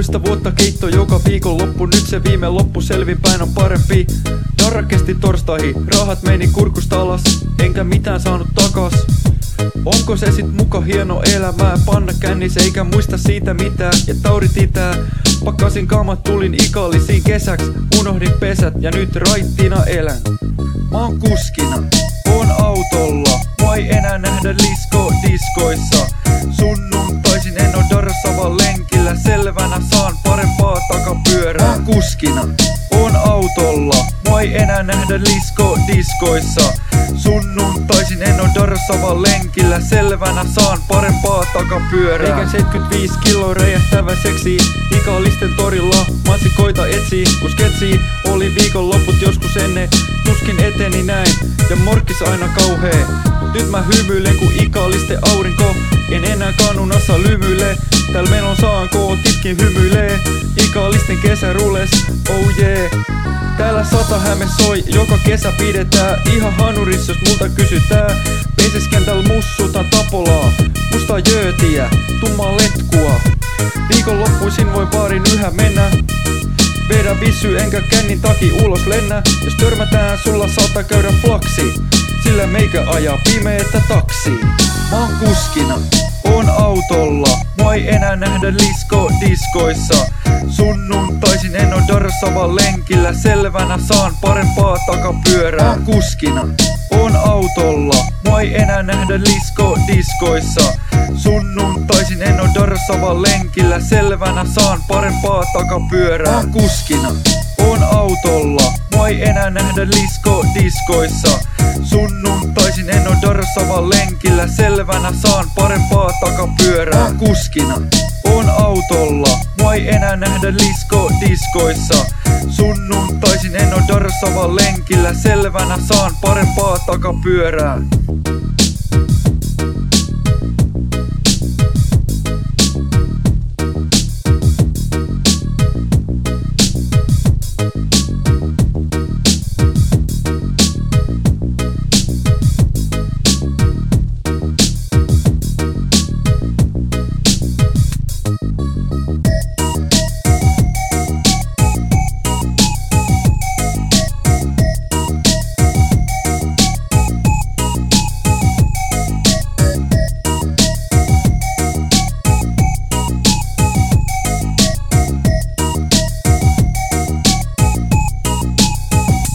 15 vuotta keitto joka viikonloppu, nyt se viime loppu, selvinpäin on parempi. Darra kesti torstaihin, rahat meni kurkusta alas, enkä mitään saanut takas. Onko se sit muka hieno elämää, panna kännis eikä muista siitä mitään, ja taudit itää. Pakkasin kamat, tulin ikallisiin kesäks, unohdin pesät ja nyt raittina elän. Mä oon kuskina, oon autolla, mua ei enää nähdä diskoissa. Sunnuntaisin en oo darrassa vaan lenkillä, selvänä saan parempaa takapyörää. Mä oon kuskina, oon autolla, mua ei enää nähdä diskoissa. Sunnuntaisin en oo darrassa vaan lenkillä, selvänä saan parempaa takapyörää. Eikä 75 kiloa räjähtävä seksi, ikallisten torilla mansikoita etsii. Kun sketsi oli viikonloput joskus ennen, tuskin eteni näin ja morkkis aina kauhee. Nyt mä hymyilen ku ikallisten aurinko, en enää kanunassa lymyile. Täällä meillä on saanko, titkin hymyilee, ikallisten kesärules, oh yeah. Täällä Satahäme soi, joka kesä pidetään ihan hanuris, jos multa kysytään. Peiseskentällä mussutan tapolaa, mustaa jöötiä, tummaa letkua. Viikonloppuisin voi baarin yhä mennä, vedä vissy enkä kännin taki ulos lennä. Jos törmätään sulla saattaa käydä flaksi, sillä meikä ajaa pimeetä taksiin. Mä oon kuskina, oon autolla, mua ei enää nähdä diskoissa. Sunnuntaisin en oo darrassa vaan lenkillä, selvänä saan parempaa takapyörää. Mä oon kuskina, oon autolla, mua ei enää nähdä diskoissa. Sunnuntaisin en oo darrassa vaan lenkillä, selvänä saan parempaa takapyörää. Mä oon kuskina, oon autolla, mua ei enää nähdä diskoissa. Sunnuntaisin en oo darrassa vaan lenkillä, selvänä saan parempaa takapyörää. Mä oon kuskina, oon autolla, mua ei enää nähdä diskoissa. Sunnuntaisin en oo darrassa vaan lenkillä, selvänä saan parempaa takapyörää.